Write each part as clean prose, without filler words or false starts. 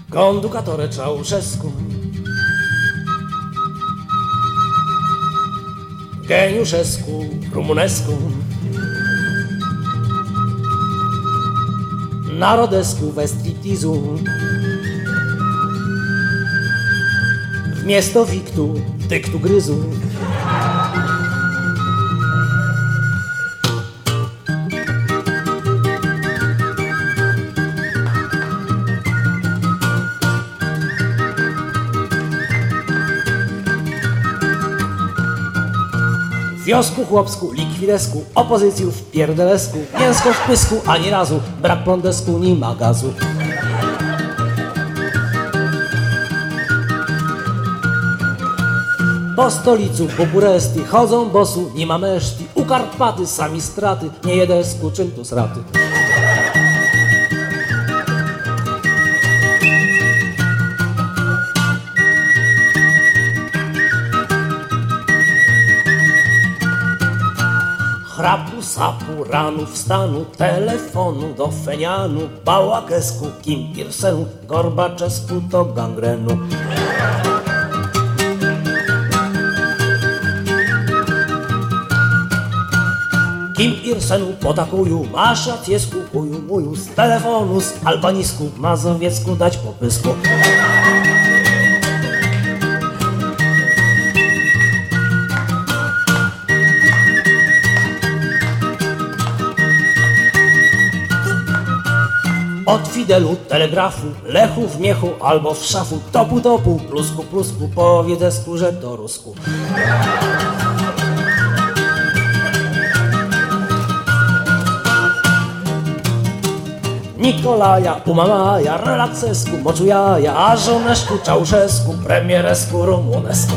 Conducatore Ceaușescu, Geniuszescu, Rumunescu, Narodescu we striptizu, wmiesto wiktu, dyktu gryzu. W wiosku chłopsku, likwidesku, opozycju w pierdelesku, mięsko w pysku, ani razu, brak prądesku, ni ma gazu. Po stolicu, po Buresti, chodzą bosu, nie ma meszti, u Karpaty sami straty, nie jedesku, czym tu sraty. Chrapu, sapu, ranu, wstanu, telefonu do Fenianu, Bałakesku, Kim Ir-senu, Gorbaczesku to gangrenu. Kim Ir-senu potakuju, masz racjesku, chuju muju, z telefonu, z albanisku, mazowiecku dać po pysku. Od Fidelu, telegrafu, Lechu w miechu albo w szafu, topu topu, plusku plusku, powiedesku, że to rusku. Nikolaja, Umamaja, Relaksesku, Moczujaja, a żoneszku, Ceaușescu, premieresku, Rumunesku.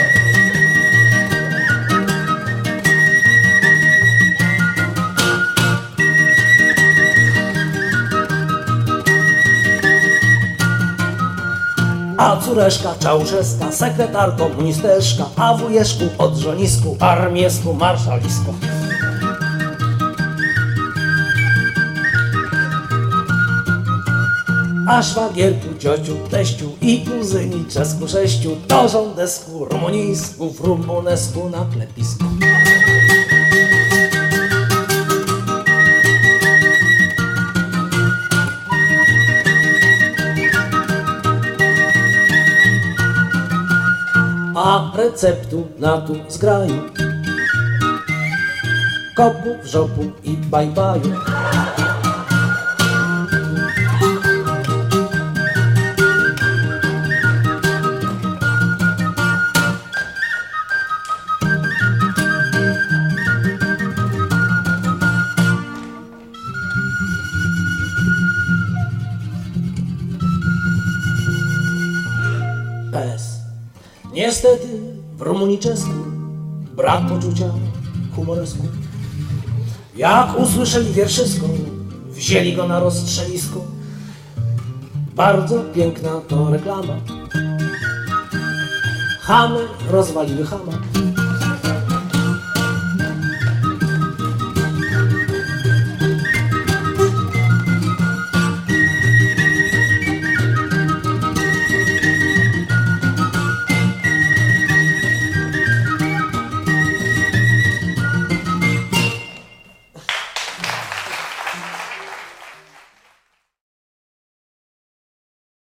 A córeczka Ceaușesca, sekretarko, ministerszka, a wujeszku od żonisku, armiesku, marszalisku. A szwagierku, ciociu, teściu i kuzyni czesku sześciu, to żądesku, rumunisku, w rumunesku na klepisku. A receptu na tu zgraju, kopu, wrzopu i bajbaju. PS. Niestety w Rumunii czesku brak poczucia humoresku. Jak usłyszeli wierszysko, wzięli go na rozstrzelisko. Bardzo piękna to reklama. Chamy rozwaliły chama.